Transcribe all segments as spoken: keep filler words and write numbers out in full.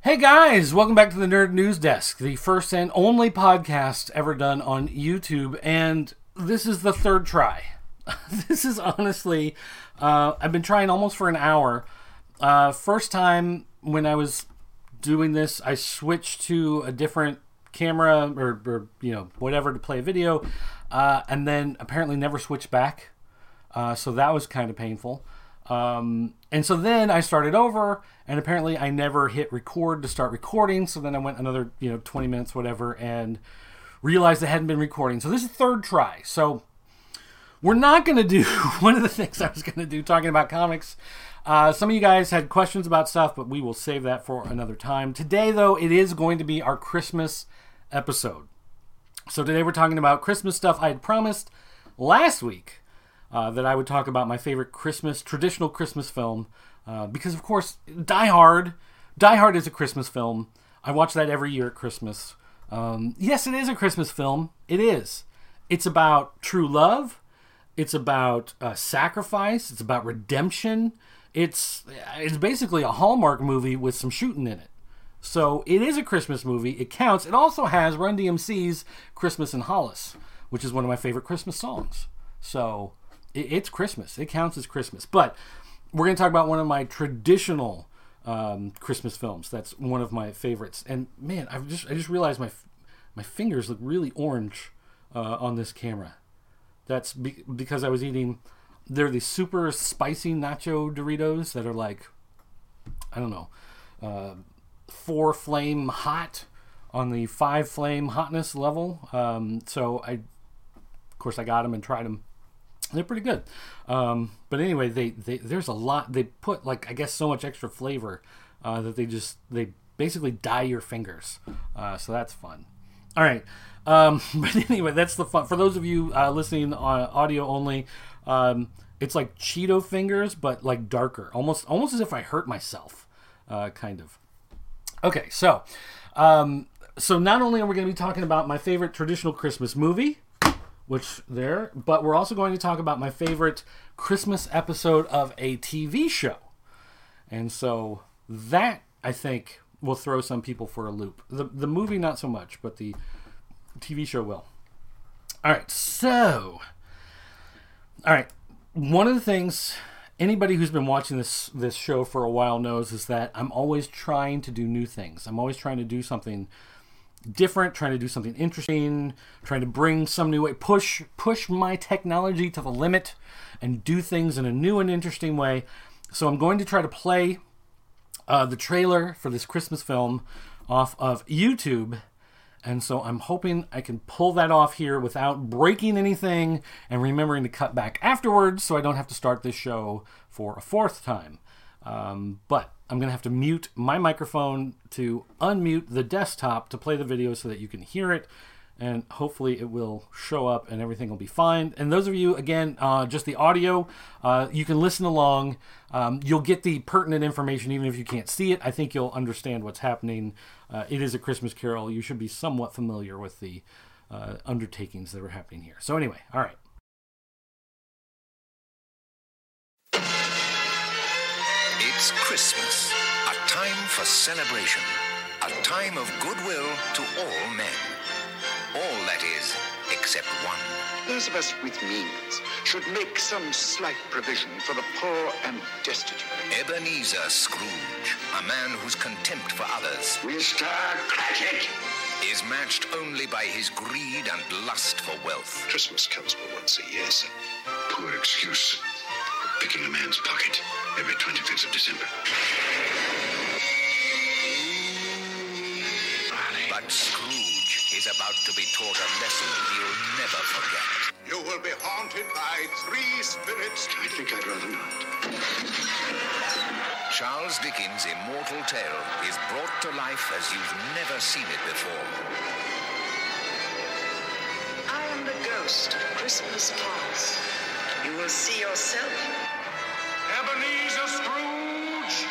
Hey guys, welcome back to the Nerd News Desk, the first and only podcast ever done on YouTube, and this is the third try. This is honestly, uh, I've been trying almost for an hour. Uh, first time when I was doing this, I switched to a different camera or, or you know, whatever to play a video, uh, and then apparently never switched back, uh, so that was kind of painful. Um, and so then I started over, and apparently I never hit record to start recording. So then I went another, you know, twenty minutes, whatever, and realized I hadn't been recording. So this is third try. So we're not going to do one of the things I was going to do, talking about comics. Uh, some of you guys had questions about stuff, but we will save that for another time. Today, though, it is going to be our Christmas episode. So today we're talking about Christmas stuff I had promised last week. Uh, that I would talk about my favorite Christmas, traditional Christmas film. Uh, because, of course, Die Hard. Die Hard is a Christmas film. I watch that every year at Christmas. Um, yes, it is a Christmas film. It is. It's about true love. It's about uh, sacrifice. It's about redemption. It's, it's basically a Hallmark movie with some shooting in it. So it is a Christmas movie. It counts. It also has Run D M C's Christmas in Hollis, which is one of my favorite Christmas songs. So it's Christmas. It counts as Christmas. But we're going to talk about one of my traditional um, Christmas films. That's one of my favorites. And man, I just I just realized my my fingers look really orange uh, on this camera. That's be- because I was eating. They're these super spicy nacho Doritos that are like, I don't know, uh, four flame hot on the five flame hotness level. Um, so I, of course, I got them and tried them. They're pretty good. Um, but anyway, they, they there's a lot. They put, like, I guess, so much extra flavor uh, that they just, they basically dye your fingers. Uh, so that's fun. All right. Um, but anyway, that's the fun. For those of you uh, listening on audio only, um, it's like Cheeto fingers, but like darker. Almost, almost as if I hurt myself, uh, kind of. Okay, so, um, so not only are we going to be talking about my favorite traditional Christmas movie, which there, but we're also going to talk about my favorite Christmas episode of a T V show. And so that, I think, will throw some people for a loop. The the movie, not so much, but the T V show will. All right, so, all right, one of the things anybody who's been watching this, this show for a while knows is that I'm always trying to do new things. I'm always trying to do something different, trying to do something interesting, trying to bring some new way, push push my technology to the limit and do things in a new and interesting way. So I'm going to try to play uh, the trailer for this Christmas film off of YouTube. And so I'm hoping I can pull that off here without breaking anything and remembering to cut back afterwards so I don't have to start this show for a fourth time. Um, but I'm going to have to mute my microphone to unmute the desktop to play the video so that you can hear it, and hopefully it will show up and everything will be fine. And those of you, again, uh, just the audio, uh, you can listen along. Um, you'll get the pertinent information even if you can't see it. I think you'll understand what's happening. Uh, it is A Christmas Carol. You should be somewhat familiar with the uh, undertakings that are happening here. So anyway, all right. It's Christmas, a time for celebration, a time of goodwill to all men. All, that is, except one. Those of us with means should make some slight provision for the poor and destitute. Ebenezer Scrooge, a man whose contempt for others, Mister Cratchit, is matched only by his greed and lust for wealth. Christmas comes but once a year, sir. Poor excuse for picking a man's pocket every twenty-fifth of December. But Scrooge is about to be taught a lesson he'll never forget. You will be haunted by three spirits. I think I'd rather not. Charles Dickens' immortal tale is brought to life as you've never seen it before. I am the ghost of Christmas past. You will see yourself. Ebenezer Scrooge!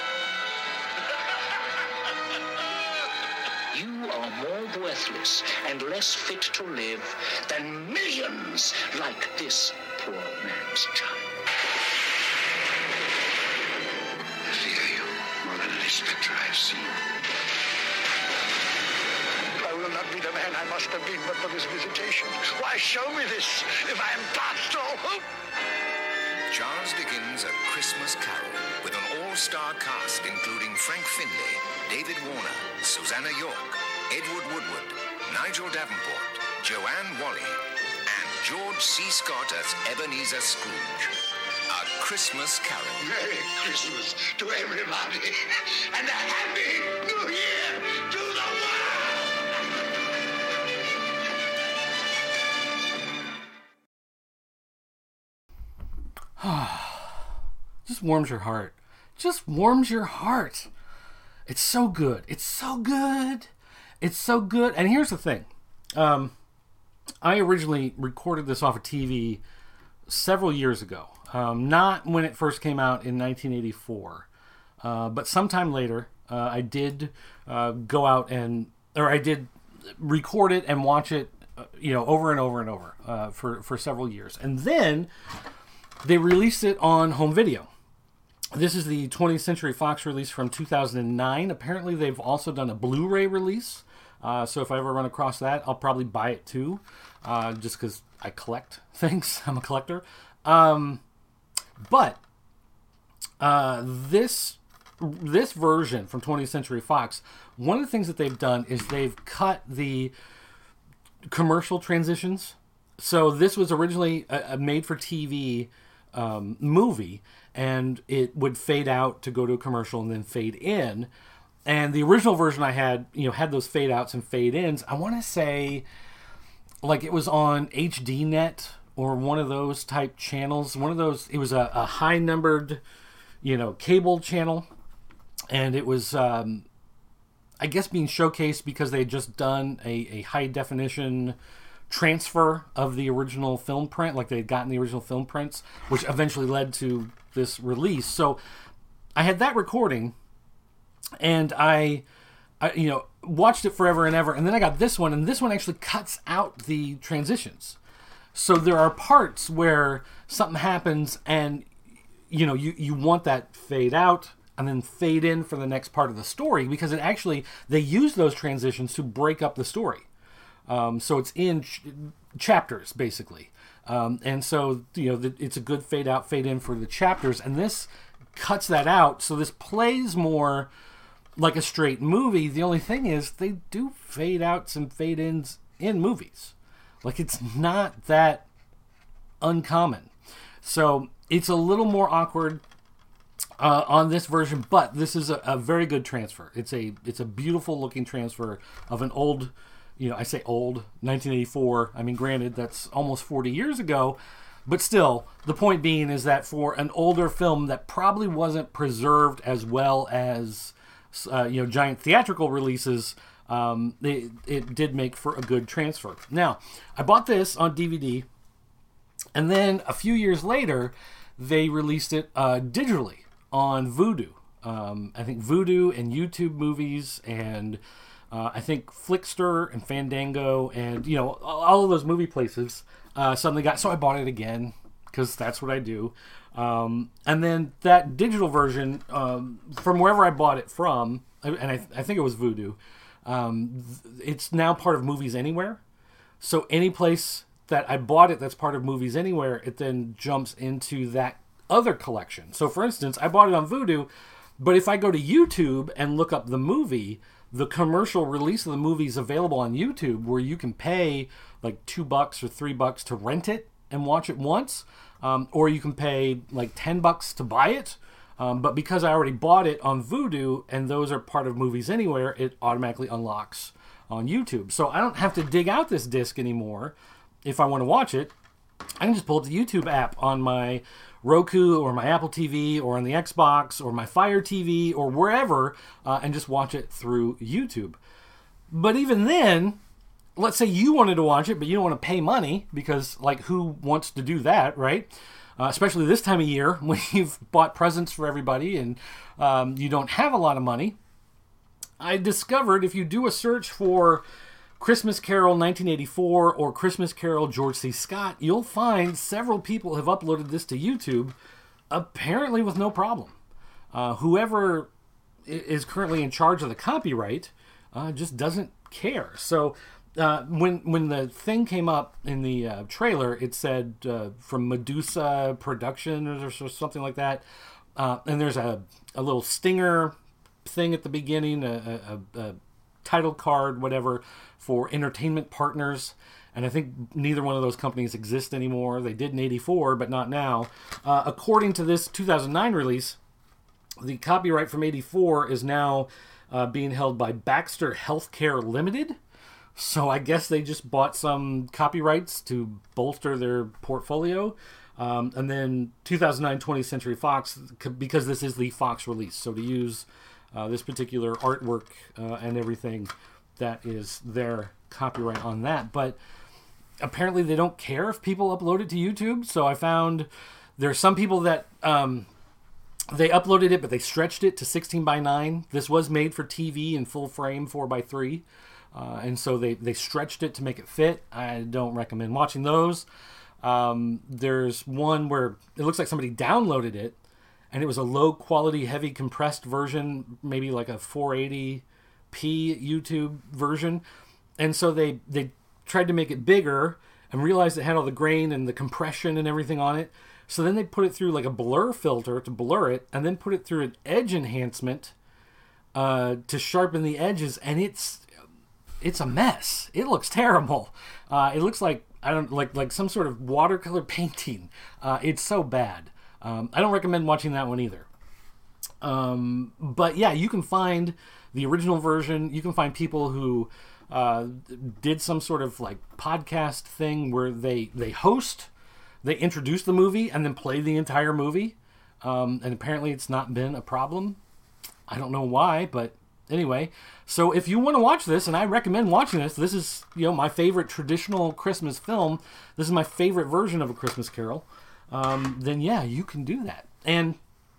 You are more worthless and less fit to live than millions like this poor man's child. I fear you more than any specter I've seen. man I must have been but for this visitation. Why show me this if I am past all hope? Charles Dickens' A Christmas Carol, with an all-star cast including Frank Finlay, David Warner, Susanna York, Edward Woodward, Nigel Davenport, Joanne Whalley, and George C. Scott as Ebenezer Scrooge. A Christmas Carol. Merry Christmas to everybody, and a Happy New Year to the world! Just warms your heart. Just warms your heart. It's so good. It's so good. It's so good. And here's the thing. Um, I originally recorded this off of T V several years ago. Um, not when it first came out in nineteen eighty-four. Uh, but sometime later, uh, I did uh, go out and, or I did record it and watch it, uh, you know, over and over and over uh, for, for several years. And then they released it on home video. This is the twentieth Century Fox release from two thousand nine. Apparently, they've also done a Blu-ray release. Uh, so if I ever run across that, I'll probably buy it too, uh, just because I collect things. I'm a collector. Um, but uh, this this version from twentieth Century Fox, one of the things that they've done is they've cut the commercial transitions. So this was originally a, a made-for-T V um, movie, and it would fade out to go to a commercial and then fade in. And the original version I had, you know, had those fade outs and fade ins. I want to say, like, it was on H D Net or one of those type channels. One of those, it was a, a high numbered, you know, cable channel. And it was, um, I guess, being showcased because they had just done a, a high definition transfer of the original film print. Like, they had gotten the original film prints, which eventually led to this release. So I had that recording. And I, I, you know, watched it forever and ever. And then I got this one, and this one actually cuts out the transitions. So there are parts where something happens and, you know, you, you want that fade out and then fade in for the next part of the story, because it actually, they use those transitions to break up the story. Um, so it's in ch- chapters, basically. Um, and so, you know, the, it's a good fade out, fade in for the chapters. And this cuts that out. So this plays more like a straight movie. The only thing is they do fade outs and fade ins in movies. Like, it's not that uncommon. So it's a little more awkward uh, on this version, but this is a, a very good transfer. It's a it's a beautiful looking transfer of an old, you know, I say old, nineteen eighty-four. I mean, granted, that's almost forty years ago, but still, the point being is that for an older film that probably wasn't preserved as well as Uh, you know, giant theatrical releases, um, it, it did make for a good transfer. Now, I bought this on D V D, and then a few years later, they released it uh, digitally on Vudu. Um, I think Vudu and YouTube Movies, and uh, I think Flickster and Fandango, and, you know, all of those movie places uh, suddenly got. So I bought it again, because that's what I do. Um, and then that digital version, um, from wherever I bought it from, and I, I think it was Vudu, um, it's now part of Movies Anywhere. So any place that I bought it that's part of Movies Anywhere, it then jumps into that other collection. So for instance, I bought it on Vudu, but if I go to YouTube and look up the movie, the commercial release of the movie is available on YouTube, where you can pay like two bucks or three bucks to rent it and watch it once. Um, or you can pay like ten bucks to buy it. Um, but because I already bought it on Vudu, and those are part of Movies Anywhere, it automatically unlocks on YouTube. So I don't have to dig out this disc anymore if I want to watch it. I can just pull up the YouTube app on my Roku or my Apple T V or on the Xbox or my Fire T V or wherever, uh, and just watch it through YouTube. But even then, let's say you wanted to watch it, but you don't want to pay money, because, like, who wants to do that, right? Uh, especially this time of year when you've bought presents for everybody and um, you don't have a lot of money. I discovered if you do a search for Christmas Carol nineteen eighty-four or Christmas Carol George C. Scott, you'll find several people have uploaded this to YouTube, apparently with no problem. Uh, whoever is currently in charge of the copyright uh, just doesn't care. So uh, when when the thing came up in the uh, trailer, it said uh, from Medusa Productions or something like that. Uh, and there's a, a little stinger thing at the beginning, a, a, a title card, whatever, for entertainment partners. And I think neither one of those companies exist anymore. They did in eighty-four, but not now. Uh, according to this two thousand nine release, the copyright from eighty-four is now uh, being held by Baxter Healthcare Limited. So I guess they just bought some copyrights to bolster their portfolio. Um, and then two thousand nine twentieth Century Fox, because this is the Fox release. So to use uh, this particular artwork uh, and everything, that is their copyright on that. But apparently they don't care if people upload it to YouTube. So I found there are some people that um, they uploaded it, but they stretched it to sixteen by nine. This was made for T V in full frame, four by three. Uh, and so they, they stretched it to make it fit. I don't recommend watching those. Um, there's one where it looks like somebody downloaded it, and it was a low quality, heavy compressed version, maybe like a four eighty p YouTube version. And so they, they tried to make it bigger and realized it had all the grain and the compression and everything on it. So then they put it through like a blur filter to blur it, and then put it through an edge enhancement uh, to sharpen the edges. And it's, it's a mess. It looks terrible. Uh, it looks like, I don't like like some sort of watercolor painting. Uh, it's so bad. Um, I don't recommend watching that one either. Um, but yeah, you can find the original version. You can find people who uh, did some sort of like podcast thing where they they host, they introduce the movie and then play the entire movie. Um, and apparently it's not been a problem. I don't know why, but anyway, so if you want to watch this, and I recommend watching this, this is, you know, my favorite traditional Christmas film. This is my favorite version of A Christmas Carol. Um, then yeah, you can do that. And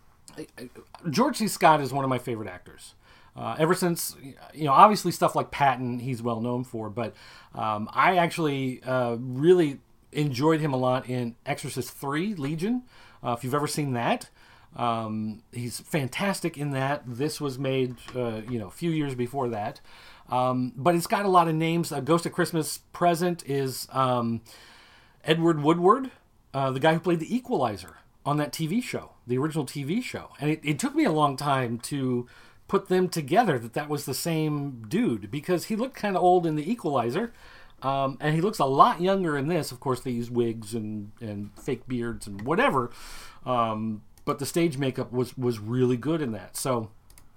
George C. Scott is one of my favorite actors. Uh, ever since, you know, obviously stuff like Patton, he's well known for, but um, I actually uh, really enjoyed him a lot in Exorcist three, Legion. Uh, if you've ever seen that. Um, he's fantastic in that. This was made, uh, you know, a few years before that. Um, but it's got a lot of names. Uh, Ghost of Christmas Present is um, Edward Woodward, uh, the guy who played the Equalizer on that T V show, the original T V show. And it, it took me a long time to put them together, that that was the same dude, because he looked kind of old in the Equalizer. Um, and he looks a lot younger in this. Of course, they use wigs and, and fake beards and whatever. Um, But the stage makeup was, was really good in that. So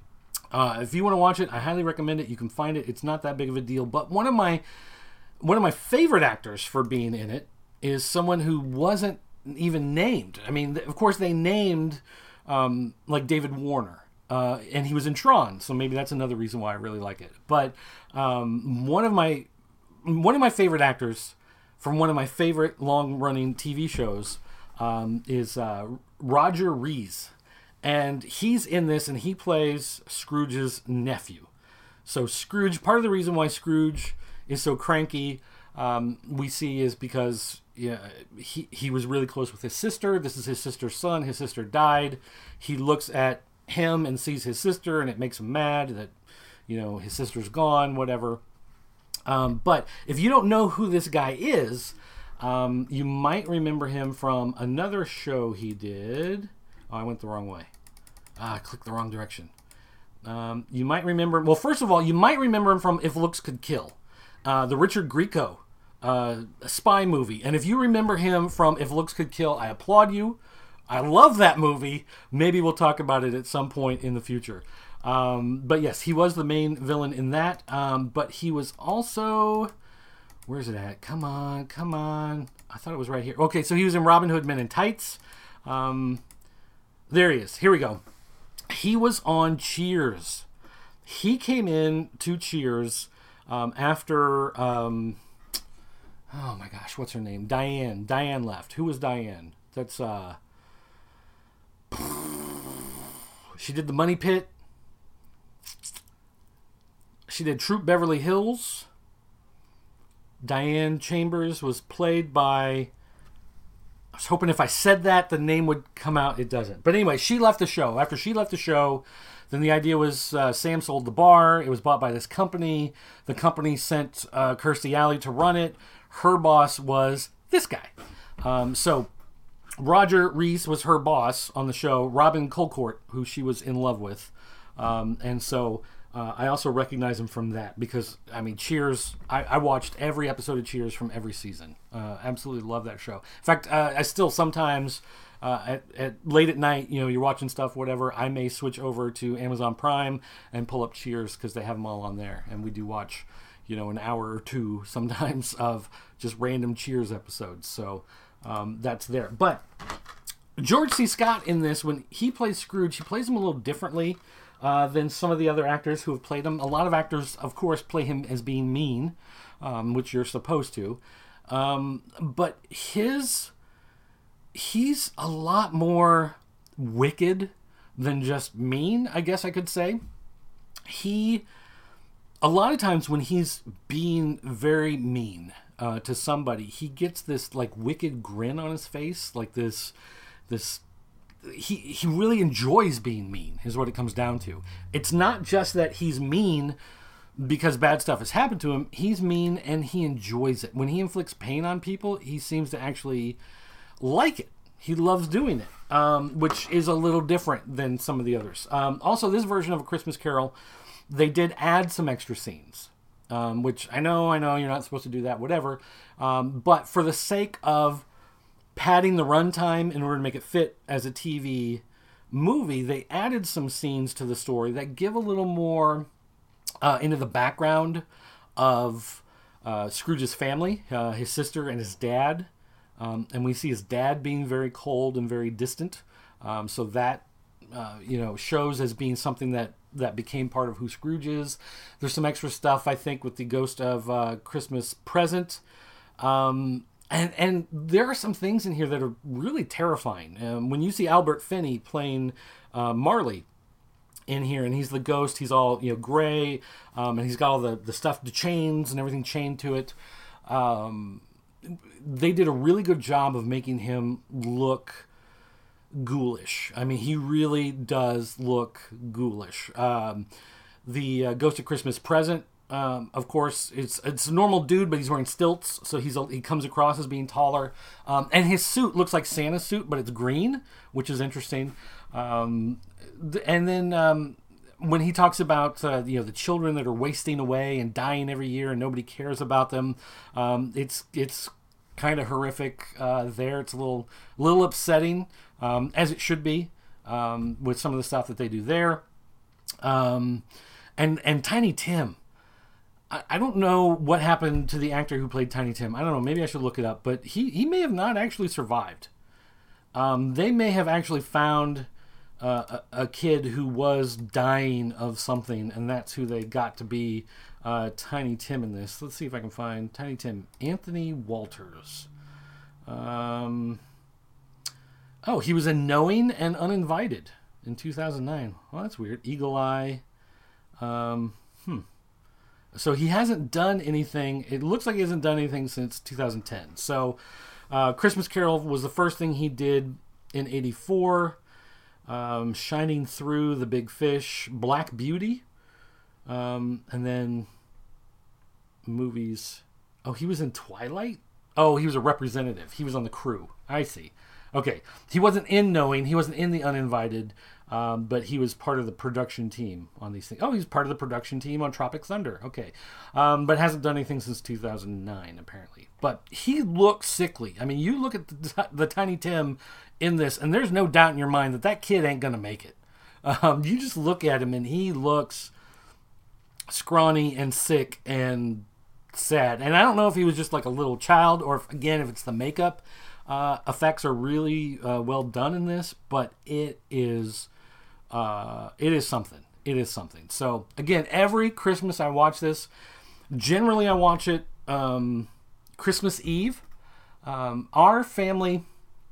uh, if you want to watch it, I highly recommend it. You can find it. It's not that big of a deal. But one of my one of my favorite actors for being in it is someone who wasn't even named. I mean, of course, they named um, like David Warner. Uh, and he was in Tron. So maybe that's another reason why I really like it. But um, one of my one of my favorite actors from one of my favorite long-running T V shows um, is... Uh, Roger Rees, and he's in this, and he plays Scrooge's nephew. So Scrooge, part of the reason why Scrooge is so cranky, um, we see is because yeah, he, he was really close with his sister. This is his sister's son. His sister died. He looks at him and sees his sister, and it makes him mad that, you know, his sister's gone, whatever. Um, but if you don't know who this guy is, Um, you might remember him from another show he did. Oh, I went the wrong way. Ah, I clicked the wrong direction. Um, you might remember... Well, first of all, you might remember him from If Looks Could Kill. Uh, the Richard Grieco uh, spy movie. And if you remember him from If Looks Could Kill, I applaud you. I love that movie. Maybe we'll talk about it at some point in the future. Um, but yes, he was the main villain in that. Um, but he was also... Where's it at? Come on, come on. I thought it was right here. Okay, so he was in Robin Hood Men in Tights. Um, there he is. Here we go. He was on Cheers. He came in to Cheers um, after... Um, oh my gosh, what's her name? Diane. Diane left. Who was Diane? That's... Uh, she did The Money Pit. She did Troop Beverly Hills. Diane Chambers was played by... I was hoping if I said that, the name would come out. It doesn't. But anyway, she left the show. After she left the show, then the idea was uh, Sam sold the bar. It was bought by this company. The company sent uh, Kirstie Alley to run it. Her boss was this guy. Um, so Roger Rees was her boss on the show. Robin Colcourt, who she was in love with. Um, and so uh, I also recognize him from that because, I mean, Cheers, I, I watched every episode of Cheers from every season. Uh, absolutely love that show. In fact, uh, I still sometimes... Uh, at, at late at night, you know, you're watching stuff, whatever, I may switch over to Amazon Prime and pull up Cheers because they have them all on there. And we do watch, you know, an hour or two sometimes of just random Cheers episodes. So um, that's there. But George C. Scott in this, when he plays Scrooge, he plays him a little differently uh, than some of the other actors who have played him. A lot of actors, of course, play him as being mean, um, which you're supposed to. Um, but his... He's a lot more wicked than just mean, I guess I could say. He, a lot of times when he's being very mean uh, to somebody, he gets this like wicked grin on his face, like this, this, he, he really enjoys being mean is what it comes down to. It's not just that he's mean because bad stuff has happened to him. He's mean and he enjoys it. When he inflicts pain on people, he seems to actually like it. He loves doing it, um, which is a little different than some of the others. Um, also, this version of A Christmas Carol, they did add some extra scenes, um, which I know, I know you're not supposed to do that, whatever. Um, but for the sake of padding the runtime in order to make it fit as a T V movie, they added some scenes to the story that give a little more uh, into the background of uh, Scrooge's family, uh, his sister and his dad. Um, and we see his dad being very cold and very distant. Um, so that, uh, you know, shows as being something that, that became part of who Scrooge is. There's some extra stuff, I think, with the Ghost of uh, Christmas Present. Um, and, and there are some things in here that are really terrifying. Um, when you see Albert Finney playing uh, Marley in here, and he's the ghost, he's all, you know, gray, um, and he's got all the, the stuff, the chains and everything chained to it. Um... They did a really good job of making him look ghoulish. I mean, he really does look ghoulish. Um, the uh, Ghost of Christmas Present, um, of course, it's it's a normal dude, but he's wearing stilts, so he's a, he comes across as being taller. Um, and his suit looks like Santa's suit, but it's green, which is interesting. Um, th- and then... Um, when he talks about uh, you know the children that are wasting away and dying every year and nobody cares about them, um, it's it's kind of horrific uh, there. It's a little little upsetting, um, as it should be, um, with some of the stuff that they do there. Um, and and Tiny Tim, I, I don't know what happened to the actor who played Tiny Tim. I don't know. Maybe I should look it up. But he he may have not actually survived. Um, they may have actually found. Uh, a, a kid who was dying of something, and that's who they got to be uh, Tiny Tim in this. Let's see if I can find Tiny Tim. Anthony Walters. Um, oh, he was in Knowing and Uninvited in two thousand nine. Well, that's weird. Eagle Eye. Um, hmm. So he hasn't done anything. It looks like he hasn't done anything since two thousand ten. So uh, Christmas Carol was the first thing he did in eighty-four. Um, Shining Through, The Big Fish, Black Beauty, um, and then movies. Oh, he was in Twilight? Oh, he was a representative. He was on the crew. I see. Okay. He wasn't in Knowing. He wasn't in The Uninvited, um, but he was part of the production team on these things. Oh, he's part of the production team on Tropic Thunder. Okay. Um, but hasn't done anything since two thousand nine, apparently. But he looks sickly. I mean, you look at the, the Tiny Tim in this, and there's no doubt in your mind that that kid ain't going to make it. Um, you just look at him, and he looks scrawny and sick and sad. And I don't know if he was just like a little child, or if, again, if it's the makeup uh, effects are really uh, well done in this, but it is uh, it is something. It is something. So, again, every Christmas I watch this. Generally, I watch it um, Christmas Eve. Um, our family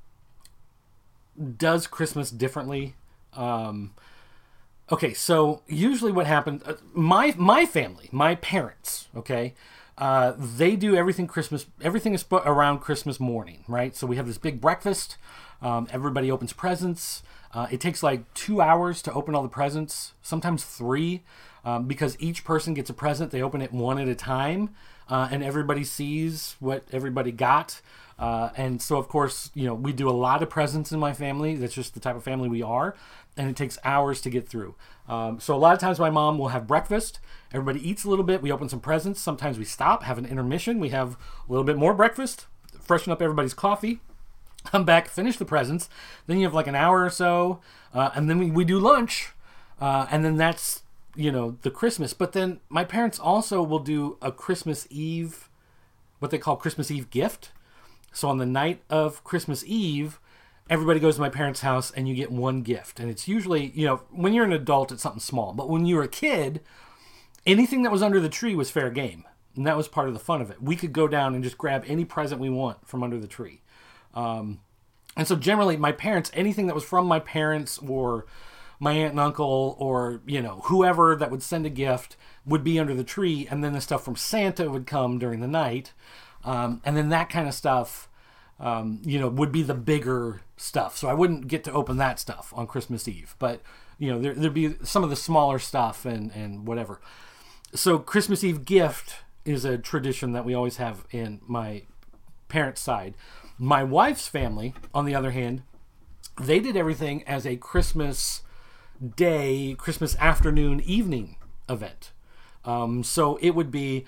does Christmas differently. Um, okay, so usually what happens, uh, my my family, my parents, okay, uh, they do everything Christmas, everything is around Christmas morning, right? So we have this big breakfast, Um, everybody opens presents. Uh, it takes like two hours to open all the presents, sometimes three, um, because each person gets a present. They open it one at a time, uh, and everybody sees what everybody got. Uh, and so, of course, you know, we do a lot of presents in my family. That's just the type of family we are. And it takes hours to get through. Um, so a lot of times my mom will have breakfast. Everybody eats a little bit. We open some presents. Sometimes we stop, have an intermission. We have a little bit more breakfast, freshen up everybody's coffee, come back, finish the presents. Then you have like an hour or so. Uh, and then we, we do lunch. Uh, and then that's, you know, the Christmas. But then my parents also will do a Christmas Eve, what they call Christmas Eve gift. So on the night of Christmas Eve, everybody goes to my parents' house and you get one gift. And it's usually, you know, when you're an adult, it's something small. But when you were a kid, anything that was under the tree was fair game. And that was part of the fun of it. We could go down and just grab any present we want from under the tree. Um, and so generally, my parents, anything that was from my parents or my aunt and uncle or, you know, whoever that would send a gift would be under the tree. And then the stuff from Santa would come during the night. Um, and then that kind of stuff, um, you know, would be the bigger stuff. So I wouldn't get to open that stuff on Christmas Eve. But, you know, there, there'd be some of the smaller stuff and, and whatever. So Christmas Eve gift is a tradition that we always have in my parents' side. My wife's family, on the other hand, they did everything as a Christmas Day, Christmas afternoon, evening event. Um, so it would be...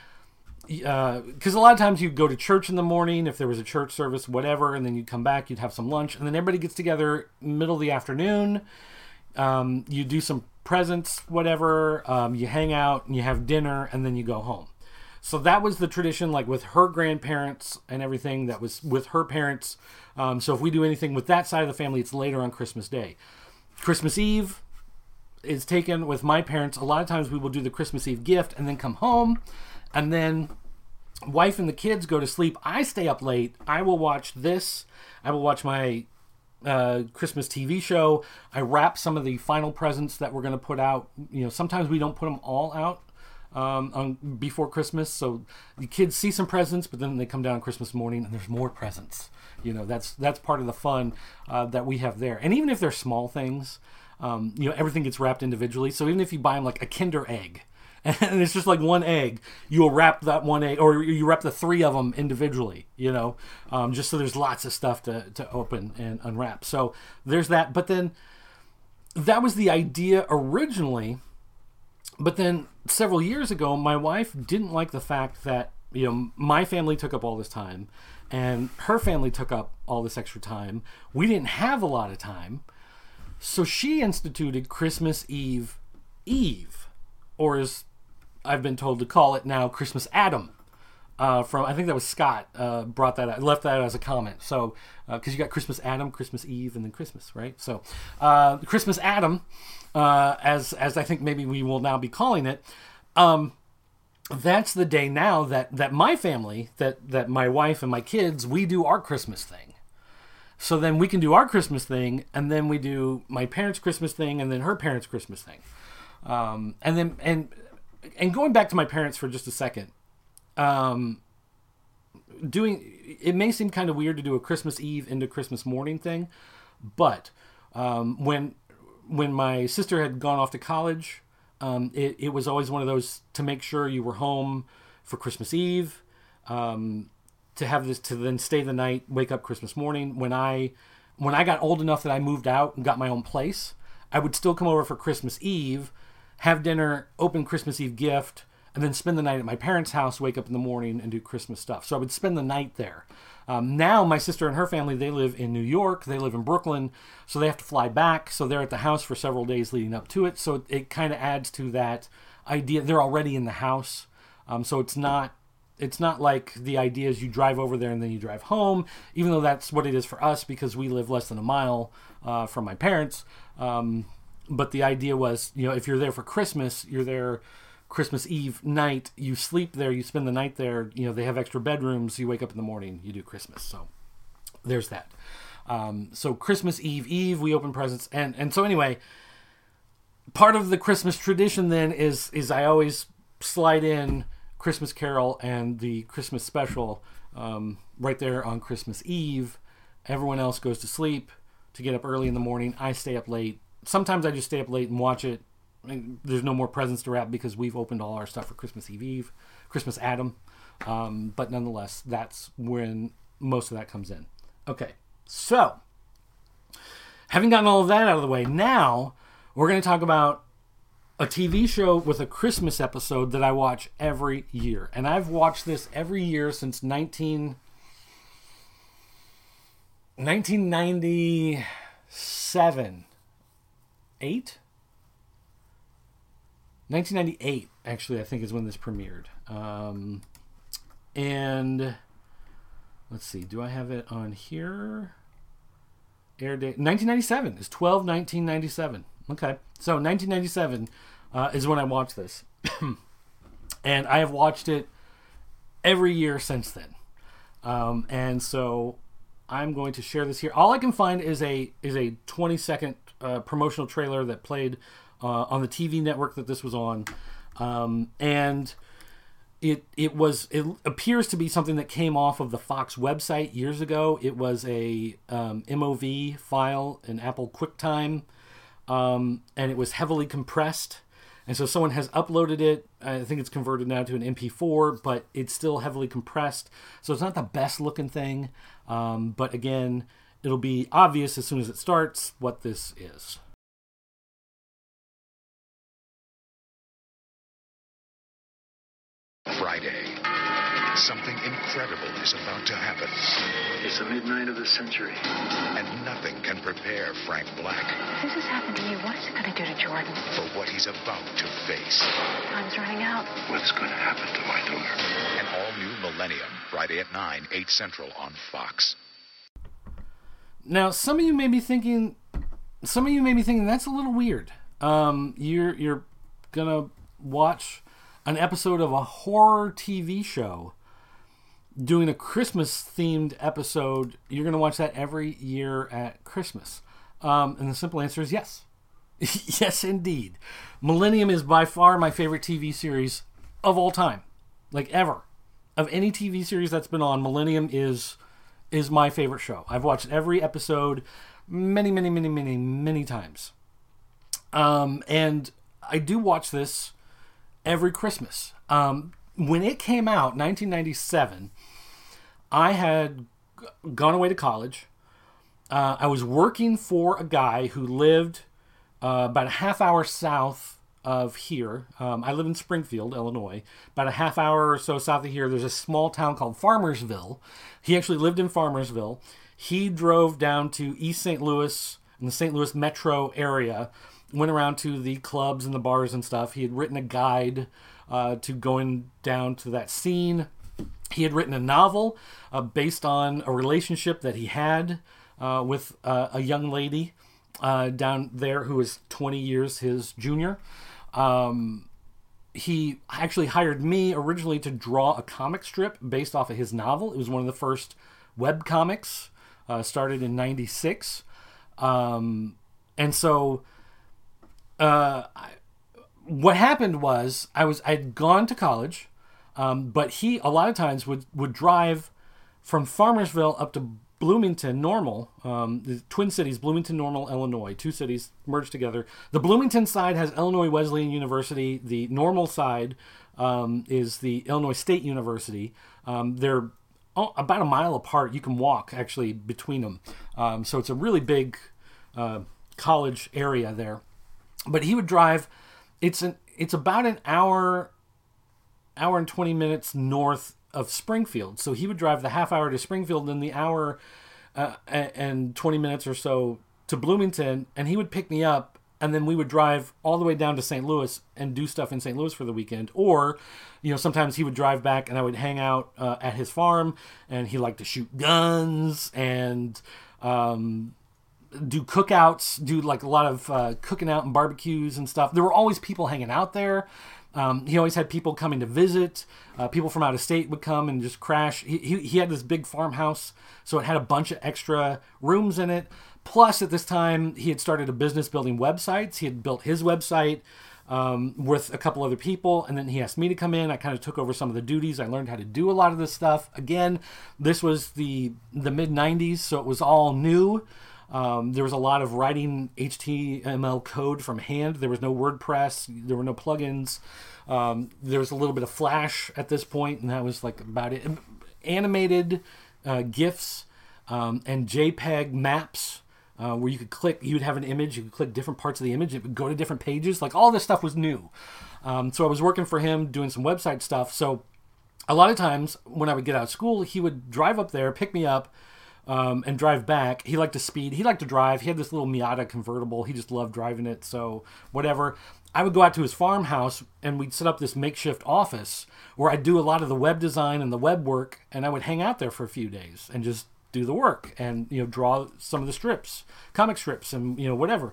because uh, a lot of times you'd go to church in the morning if there was a church service, whatever, and then you'd come back, you'd have some lunch, and then everybody gets together middle of the afternoon. Um, you do some presents, whatever, um, you hang out, and you have dinner, and then you go home. So that was the tradition, like with her grandparents and everything, that was with her parents. Um, so if we do anything with that side of the family, it's later on Christmas Day. Christmas Eve is taken with my parents. A lot of times we will do the Christmas Eve gift and then come home. And then wife and the kids go to sleep. I stay up late. I will watch this. I will watch my uh, Christmas T V show. I wrap some of the final presents that we're going to put out. You know, sometimes we don't put them all out um, on before Christmas. So the kids see some presents, but then they come down on Christmas morning and there's more presents. You know, that's that's part of the fun uh, that we have there. And even if they're small things, um, you know, everything gets wrapped individually. So even if you buy them like a Kinder Egg, and it's just like one egg, you'll wrap that one egg, or you wrap the three of them individually, you know, um, just so there's lots of stuff to, to open and unwrap. So there's that. But then that was the idea originally. But then several years ago, my wife didn't like the fact that, you know, my family took up all this time and her family took up all this extra time. We didn't have a lot of time. So she instituted Christmas Eve Eve, or as I've been told to call it now, Christmas Adam. Uh, from I think that was Scott uh, brought that out, left that as a comment. So because uh, you got Christmas Adam, Christmas Eve, and then Christmas, right? So uh, Christmas Adam, uh, as as I think maybe we will now be calling it. Um, that's the day now that that my family, that that my wife and my kids, we do our Christmas thing. So then we can do our Christmas thing, and then we do my parents' Christmas thing, and then her parents' Christmas thing. Um, and then and and going back to my parents for just a second, um, doing it may seem kind of weird to do a Christmas Eve into Christmas morning thing, but um, when when my sister had gone off to college, um, it, it was always one of those to make sure you were home for Christmas Eve, um, to have this to then stay the night, wake up Christmas morning. When I when I got old enough that I moved out and got my own place, I would still come over for Christmas Eve, have dinner, open Christmas Eve gift, and then spend the night at my parents' house, wake up in the morning, and do Christmas stuff. So I would spend the night there. Um, now my sister and her family, they live in New York, they live in Brooklyn, so they have to fly back. So they're at the house for several days leading up to it. So it, it kind of adds to that idea. They're already in the house. Um, so it's not it's not like the idea is you drive over there and then you drive home, even though that's what it is for us because we live less than a mile uh, from my parents. Um, but the idea was, you know, if you're there for Christmas, you're there Christmas Eve night, you sleep there, you spend the night there, you know, they have extra bedrooms, you wake up in the morning, you do Christmas. So there's that. Um, so Christmas Eve Eve, we open presents. And, and so anyway, part of the Christmas tradition then is, is I always slide in Christmas Carol and the Christmas special um, right there on Christmas Eve. Everyone else goes to sleep. to get up early in the morning. I stay up late. Sometimes I just stay up late and watch it. There's no more presents to wrap because we've opened all our stuff for Christmas Eve Eve, Christmas Adam. Um, but nonetheless, that's when most of that comes in. Okay, so having gotten all of that out of the way, now we're going to talk about a T V show with a Christmas episode that I watch every year. And I've watched this every year since nineteen, nineteen ninety-seven. Eight? nineteen ninety-eight, actually, I think is when this premiered. Um, and let's see, do I have it on here? Air date nineteen ninety-seven is twelve nineteen ninety-seven. Okay, so nineteen ninety-seven uh, is when I watched this, and I have watched it every year since then. Um, and so I'm going to share this here. All I can find is a is a twenty second uh, promotional trailer that played uh, on the T V network that this was on, um, and it it was it appears to be something that came off of the Fox website years ago. It was a um, M O V file in Apple QuickTime, um, and it was heavily compressed. And so someone has uploaded it. I think it's converted now to an M P four, but it's still heavily compressed. So it's not the best looking thing. Um, but again, it'll be obvious as soon as it starts what this is. Friday. Something incredible is about to happen. It's the midnight of the century. And nothing can prepare Frank Black If this has happened to you, what is it going to do to Jordan? for what he's about to face. Time's running out. What's going to happen to my daughter? An all-new Millennium, Friday at nine, eight Central on Fox. Now, some of you may be thinking, some of you may be thinking that's a little weird. Um, you're you're gonna watch an episode of a horror T V show doing a Christmas-themed episode. You're gonna watch that every year at Christmas. Um, and the simple answer is yes. Yes, indeed. Millennium is by far my favorite T V series of all time, like ever. Of any T V series that's been on, Millennium is is my favorite show. I've watched every episode many, many, many, many, many times. Um, and I do watch this every Christmas. Um, when it came out, nineteen ninety-seven, I had g- gone away to college. Uh, I was working for a guy who lived uh, about a half hour south of here. Um, I live in Springfield, Illinois. About a half hour or so south of here, there's a small town called Farmersville. He actually lived in Farmersville. He drove down to East Saint Louis, in the Saint Louis metro area, went around to the clubs and the bars and stuff. He had written a guide uh, to going down to that scene. He had written a novel uh, based on a relationship that he had uh, with uh, a young lady uh, down there who was twenty years his junior. Um, he actually hired me originally to draw a comic strip based off of his novel. It was one of the first web comics, uh, started in ninety-six. Um, and so uh, I, what happened was I was I'd gone to college, um, but he a lot of times would, would drive from Farmersville up to Bloomington, Normal, um, the Twin Cities, Bloomington, Normal, Illinois, two cities merged together. The Bloomington side has Illinois Wesleyan University. The Normal side um, is the Illinois State University. Um, they're oh, about a mile apart. You can walk, actually, between them. Um, so it's a really big uh, college area there. But he would drive, it's an it's about an hour, hour and twenty minutes north of Springfield. So he would drive the half hour to Springfield and the hour uh, and twenty minutes or so to Bloomington, and he would pick me up, and then we would drive all the way down to Saint Louis and do stuff in Saint Louis for the weekend. Or, you know, sometimes he would drive back and I would hang out uh, at his farm, and he liked to shoot guns and um, do cookouts, do like a lot of uh, cooking out and barbecues and stuff. There were always people hanging out there. Um, he always had people coming to visit. Uh, people from out of state would come and just crash. He, he he had this big farmhouse, so it had a bunch of extra rooms in it. Plus, at this time, he had started a business building websites. He had built his website um, with a couple other people, and then he asked me to come in. I kind of took over some of the duties. I learned how to do a lot of this stuff. Again, this was the the mid nineties, so it was all new. Um, there was a lot of writing H T M L code from hand. There was no WordPress. There were no plugins. Um, there was a little bit of Flash at this point, and that was like about it. Animated uh, GIFs um, and JPEG maps uh, where you could click. You would have an image. You could click different parts of the image. It would go to different pages. Like all this stuff was new. Um, so I was working for him doing some website stuff. So a lot of times when I would get out of school, he would drive up there, pick me up, um, and drive back. He liked to speed. He liked to drive. He had this little Miata convertible. He just loved driving it. So whatever. I would go out to his farmhouse and we'd set up this makeshift office where I'd do a lot of the web design and the web work, and I would hang out there for a few days and just do the work and, you know, draw some of the strips, comic strips and, you know, whatever.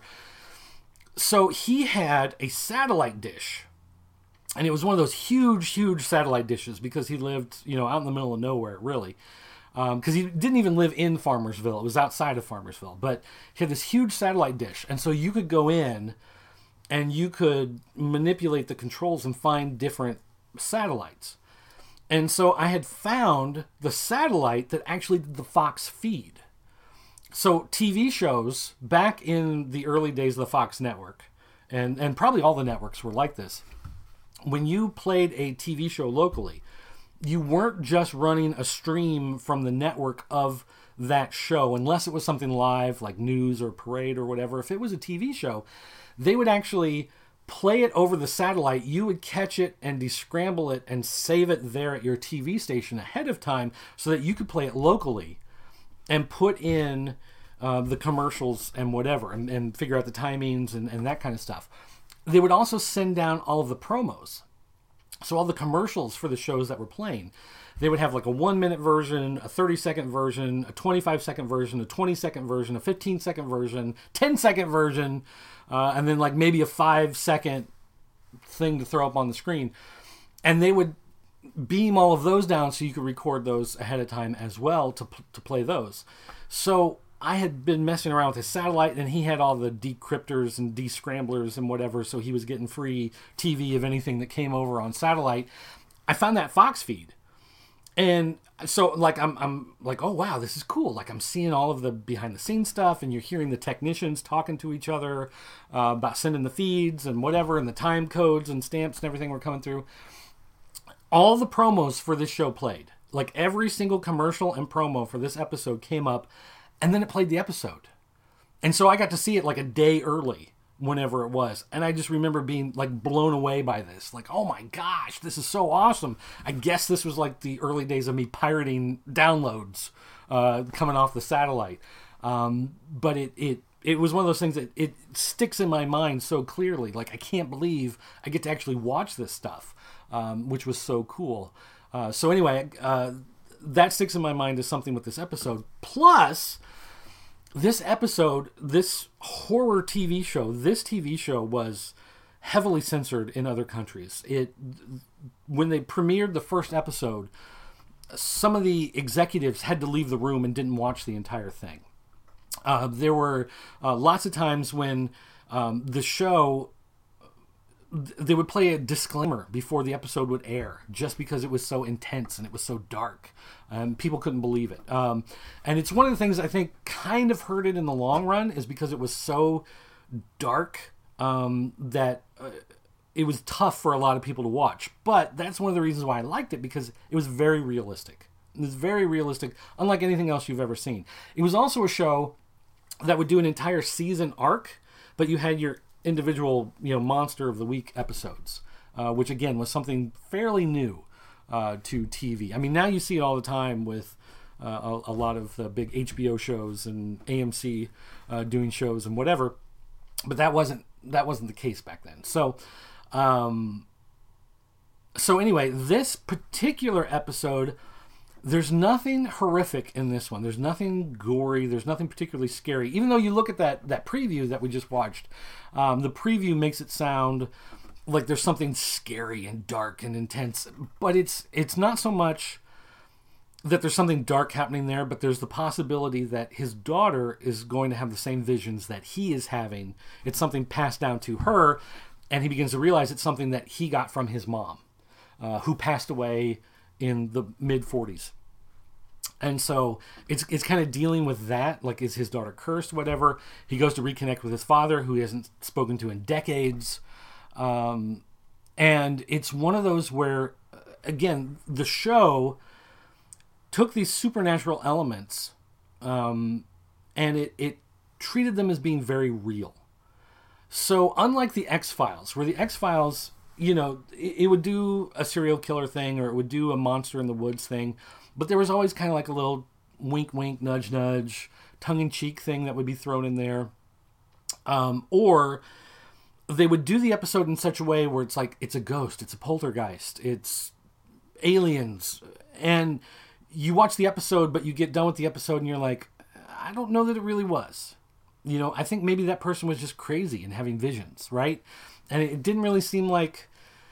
So he had a satellite dish. And it was one of those huge, huge satellite dishes because he lived, you know, out in the middle of nowhere, really. Because um, he didn't even live in Farmersville. It was outside of Farmersville. But he had this huge satellite dish. And so you could go in and you could manipulate the controls and find different satellites. And so I had found the satellite that actually did the Fox feed. So T V shows back in the early days of the Fox network, and, and probably all the networks were like this, when you played a T V show locally, you weren't just running a stream from the network of that show, unless it was something live like news or parade or whatever. If it was a T V show, they would actually play it over the satellite. You would catch it and descramble it and save it there at your T V station ahead of time so that you could play it locally and put in uh, the commercials and whatever and, and figure out the timings and, and that kind of stuff. They would also send down all of the promos. So all the commercials for the shows that were playing. They would have like a one minute version, a thirty second version, a twenty-five second version, a twenty second version, a fifteen second version, ten second version, uh, and then like maybe a five second thing to throw up on the screen. And they would beam all of those down so you could record those ahead of time as well to, to play those. So I had been messing around with his satellite, and he had all the decryptors and descramblers and whatever, so he was getting free T V of anything that came over on satellite. I found that Fox feed. And so, like, I'm I'm like, oh, wow, this is cool. Like, I'm seeing all of the behind-the-scenes stuff, and you're hearing the technicians talking to each other uh, about sending the feeds and whatever, and the time codes and stamps and everything were coming through. All the promos for this show played. Like, every single commercial and promo for this episode came up, and then it played the episode. And so I got to see it like a day early, whenever it was. And I just remember being like blown away by this. Like, oh my gosh, this is so awesome. I guess this was like the early days of me pirating downloads uh, coming off the satellite. Um, but it, it, it was one of those things that it sticks in my mind so clearly. Like, I can't believe I get to actually watch this stuff, um, which was so cool. Uh, so anyway, uh, that sticks in my mind as something with this episode. Plus, this episode, this horror T V show, this T V show was heavily censored in other countries. It, when they premiered the first episode, some of the executives had to leave the room and didn't watch the entire thing. Uh, there were uh, lots of times when um, the show, they would play a disclaimer before the episode would air, just because it was so intense and it was so dark. Um, people couldn't believe it. Um, and it's one of the things I think kind of hurt it in the long run, is because it was so dark um, that uh, it was tough for a lot of people to watch. But that's one of the reasons why I liked it, because it was very realistic. It was very realistic, unlike anything else you've ever seen. It was also a show that would do an entire season arc, but you had your individual, you know, Monster of the Week episodes, uh, which again was something fairly new uh, to T V. I mean, now you see it all the time with uh, a, a lot of the big H B O shows and A M C uh, doing shows and whatever, but that wasn't that wasn't the case back then. So, um, so anyway, this particular episode, there's nothing horrific in this one. There's nothing gory. There's nothing particularly scary. Even though you look at that that preview that we just watched, um, the preview makes it sound like there's something scary and dark and intense. But it's it's not so much that there's something dark happening there, but there's the possibility that his daughter is going to have the same visions that he is having. It's something passed down to her, and he begins to realize it's something that he got from his mom, uh, who passed away in the mid forties. And so it's it's kind of dealing with that. Like, is his daughter cursed? Whatever. He goes to reconnect with his father, who he hasn't spoken to in decades. Um, and it's one of those where, again, the show took these supernatural elements um, and it, it treated them as being very real. So unlike the X-Files, where the X-Files, you know, it, it would do a serial killer thing or it would do a monster in the woods thing, but there was always kind of like a little wink, wink, nudge, nudge, tongue-in-cheek thing that would be thrown in there. Um, or they would do the episode in such a way where it's like, it's a ghost, it's a poltergeist, it's aliens. And you watch the episode, but you get done with the episode and you're like, I don't know that it really was. You know, I think maybe that person was just crazy and having visions, right? And it didn't really seem like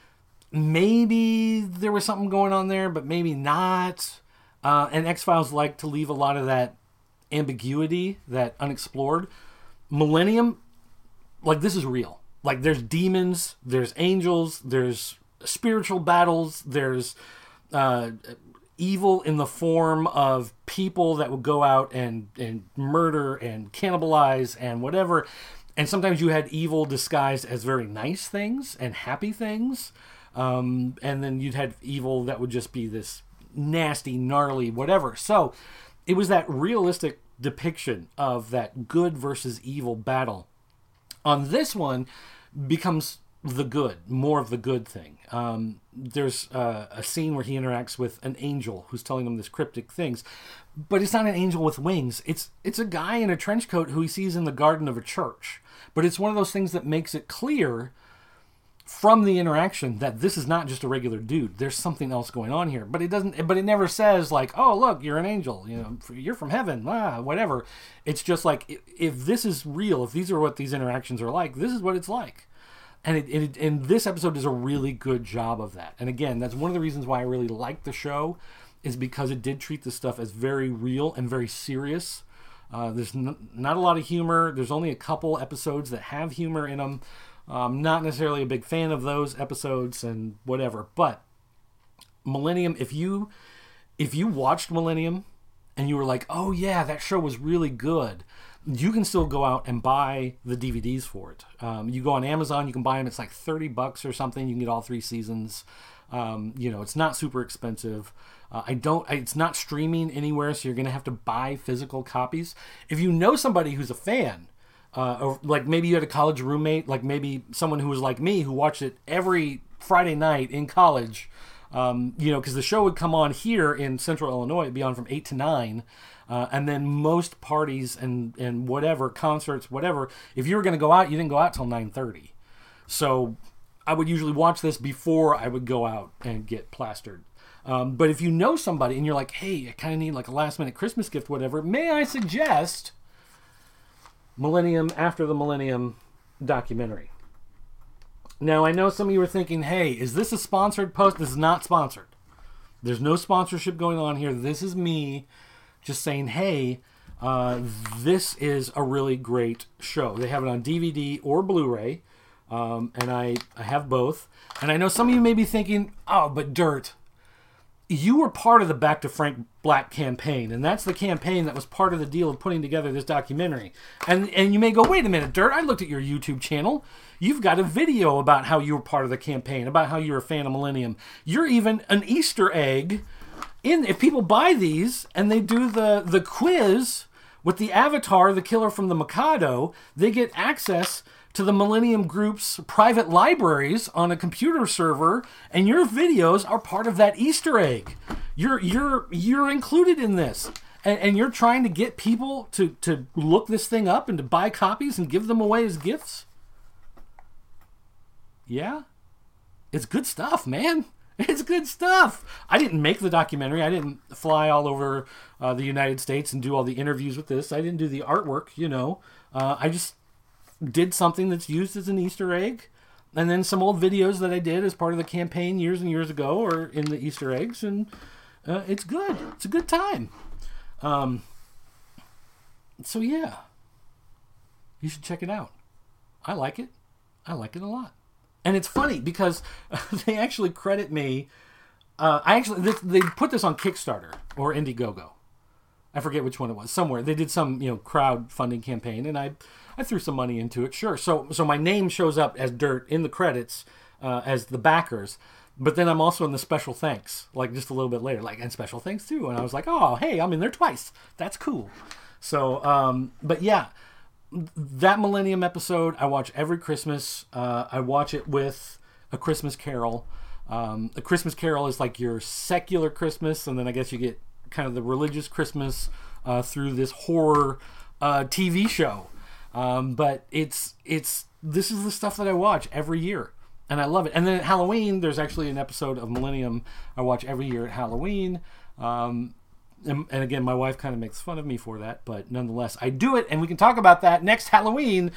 maybe there was something going on there, but maybe not. Uh, and X-Files like to leave a lot of that ambiguity, that unexplored. Millennium, like, this is real. Like, there's demons, there's angels, there's spiritual battles, there's uh, evil in the form of people that would go out and, and murder and cannibalize and whatever. And sometimes you had evil disguised as very nice things and happy things. Um, and then you'd have evil that would just be this nasty, gnarly, whatever. So it was that realistic depiction of that good versus evil battle. On this one becomes the good, more of the good thing. Um, there's uh, a scene where he interacts with an angel who's telling him this cryptic things, but it's not an angel with wings. It's it's a guy in a trench coat who he sees in the garden of a church. But it's one of those things that makes it clear from the interaction that this is not just a regular dude. There's something else going on here. But it doesn't. But it never says like, "Oh, look, you're an angel. You know, you're from heaven." Ah, whatever. It's just like, if this is real, if these are what these interactions are like, this is what it's like. And it, it and this episode does a really good job of that. And again, that's one of the reasons why I really like the show, is because it did treat this stuff as very real and very serious. Uh, there's n- not a lot of humor. There's only a couple episodes that have humor in them. I'm not necessarily a big fan of those episodes and whatever. But Millennium, if you if you watched Millennium and you were like, oh yeah, that show was really good, you can still go out and buy the D V Ds for it. Um, you go on Amazon, you can buy them. It's like thirty bucks or something. You can get all three seasons. Um, you know, it's not super expensive. Uh, I don't, it's not streaming anywhere, so you're going to have to buy physical copies. If you know somebody who's a fan, uh, or like maybe you had a college roommate, like maybe someone who was like me, who watched it every Friday night in college, um, you know, because the show would come on here in Central Illinois, it'd be on from eight to nine. Uh, and then most parties and, and whatever, concerts, whatever, if you were going to go out, you didn't go out till nine thirty. So I would usually watch this before I would go out and get plastered. Um, but if you know somebody and you're like, hey, I kind of need like a last minute Christmas gift, whatever, may I suggest Millennium After the Millennium documentary. Now, I know some of you are thinking, hey, is this a sponsored post? This is not sponsored. There's no sponsorship going on here. This is me just saying, hey, uh, this is a really great show. They have it on D V D or Blu-ray, um, and I, I have both. And I know some of you may be thinking, oh, but Dirt, you were part of the Back to Frank Black campaign, and that's the campaign that was part of the deal of putting together this documentary. And and you may go, wait a minute, Dirt, I looked at your YouTube channel. You've got a video about how you were part of the campaign, about how you're a fan of Millennium. You're even an Easter egg. In, if people buy these and they do the, the quiz with the avatar, the killer from the Mikado, they get access to the Millennium Group's private libraries on a computer server, and your videos are part of that Easter egg. You're you're you're included in this, and, and you're trying to get people to, to look this thing up and to buy copies and give them away as gifts. Yeah, it's good stuff, man. It's good stuff. I didn't make the documentary. I didn't fly all over uh, the United States and do all the interviews with this. I didn't do the artwork, you know. Uh, I just did something that's used as an Easter egg. And then some old videos that I did as part of the campaign years and years ago are in the Easter eggs. And uh, it's good. It's a good time. Um, so, yeah. You should check it out. I like it. I like it a lot. And it's funny because they actually credit me. Uh, I actually they, they put this on Kickstarter or Indiegogo. I forget which one it was. Somewhere they did some, you know, crowdfunding campaign, and I, I threw some money into it. Sure. So, so my name shows up as Dirt in the credits uh, as the backers, but then I'm also in the special thanks, like just a little bit later, like and special thanks too. And I was like, oh, hey, I'm in there twice. That's cool. So, um, but yeah, that Millennium episode I watch every Christmas. Uh, I watch it with A Christmas Carol. Um, A Christmas Carol is like your secular Christmas, and then I guess you get kind of the religious Christmas uh, through this horror uh, T V show. Um, but it's it's this is the stuff that I watch every year, and I love it. And then at Halloween, there's actually an episode of Millennium I watch every year at Halloween. Um, and, and again, my wife kind of makes fun of me for that, but nonetheless, I do it, and we can talk about that next Halloween.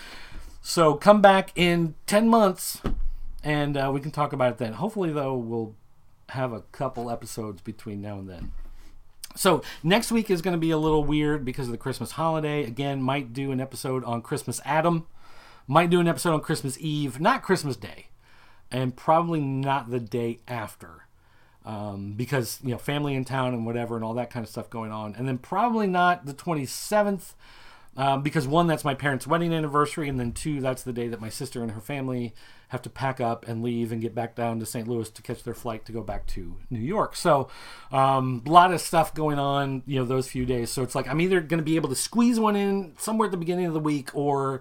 So come back in ten months. And uh, we can talk about it then. Hopefully, though, we'll have a couple episodes between now and then. So next week is going to be a little weird because of the Christmas holiday. Again, might do an episode on Christmas Adam. Might do an episode on Christmas Eve. Not Christmas Day. And probably not the day after. Um, because, you know, family in town and whatever and all that kind of stuff going on. And then probably not the twenty-seventh. Um, because one, that's my parents' wedding anniversary, and then two, that's the day that my sister and her family have to pack up and leave and get back down to Saint Louis to catch their flight to go back to New York. So um, a lot of stuff going on, you know, those few days. So it's like I'm either going to be able to squeeze one in somewhere at the beginning of the week, or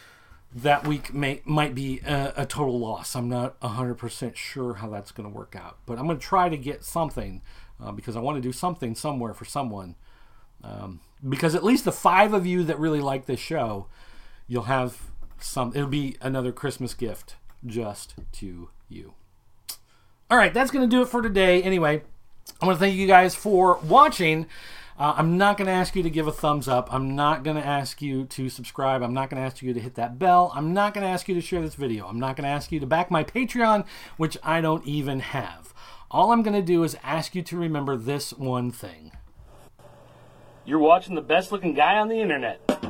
that week may might be a, a total loss. I'm not one hundred percent sure how that's going to work out. But I'm going to try to get something uh, because I want to do something somewhere for someone. Um, because at least the five of you that really like this show, you'll have some, it'll be another Christmas gift just to you. All right, that's going to do it for today. Anyway, I want to thank you guys for watching. Uh, I'm not going to ask you to give a thumbs up. I'm not going to ask you to subscribe. I'm not going to ask you to hit that bell. I'm not going to ask you to share this video. I'm not going to ask you to back my Patreon, which I don't even have. All I'm going to do is ask you to remember this one thing. You're watching the best looking guy on the internet.